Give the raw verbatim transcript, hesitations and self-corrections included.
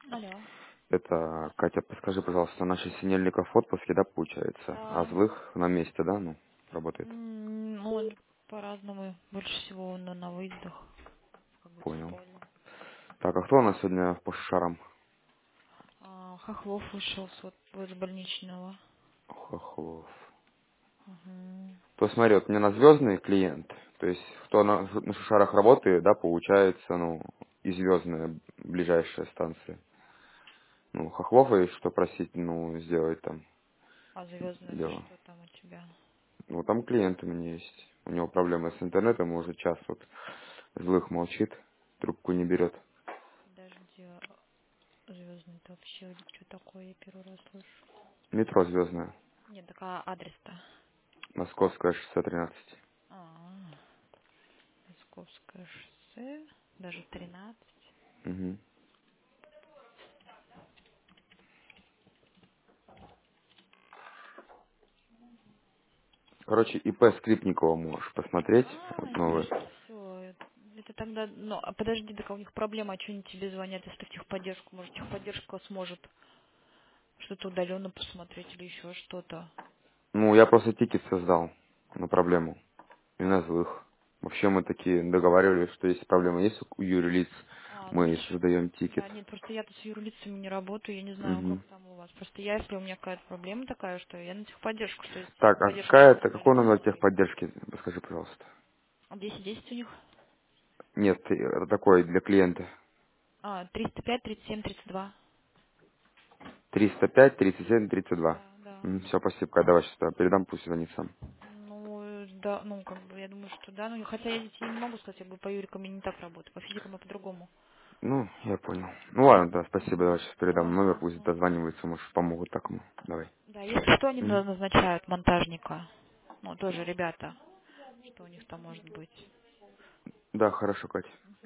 Алло. Это, Катя, подскажи, пожалуйста, наши Синельников в отпуске, да, получается? А Да. Злых на месте, да, ну, работает? М, Он по-разному. Больше всего он на на выездах, как бы Понял. центрально. Так, а кто у нас сегодня по шарам? А, Хохлов вышел с, вот, с больничного. Хохлов. Мгм. То смотри, вот мне на звездный клиент, то есть кто на, на шарах работает, да, получается, ну, и звездная ближайшая станция. Ну, Хохлова есть что просить, ну, сделать там А звездный это дело. что там у тебя? Ну, там клиент у меня есть. У него проблемы с интернетом, уже час вот Злых молчит, трубку не берет. Подожди, звездный это вообще что такое? Я первый раз слышу. Метро звездное. Нет, так а адрес-то? Московская шестьсот тринадцать. А, Московское шоссе, даже тринадцать. Мгм. Короче, ИП Скрипникова можешь посмотреть. А, Вот нет, новый. все. Это тогда, ну, а подожди, так у них проблема, а что они тебе звонят, если ты в техподдержку, может, техподдержка сможет что-то удаленно посмотреть или еще что-то. Ну, я просто тикет создал на проблему. И на Злых. Вообще мы такие договаривались, что если проблема есть у юрлиц, А, ну мы все. создаем тикет. Да, нет, просто я тут с юрлицами не работаю, я не знаю, Мгм. как там у вас. Просто я, если у меня какая-то проблема такая, что я на техподдержку, что если Так, а техподдержка какая может это, какой удаленно номер смотреть. техподдержки? Подскажи, пожалуйста. А десять десять у них? Нет, это такой для клиента. А, триста пять, тридцать семь, тридцать два. триста пять, тридцать семь, тридцать два. Да, да. Все, спасибо. Давай сейчас передам, пусть звонит сам. Ну, э, да, ну, как бы, я думаю, что да. Ну, хотя я тебе не могу сказать, я бы по юрикам я не так работаю, по физикам я по-другому. Ну, я понял. Ну ладно, да, спасибо, давай сейчас передам номер, Ага, пусть ага. дозванивается, может, помогут так ему. Давай. Да, если что, они Мгм. на- назначают монтажника. Ну, тоже ребята, что у них там может быть. Да, хорошо, Катя.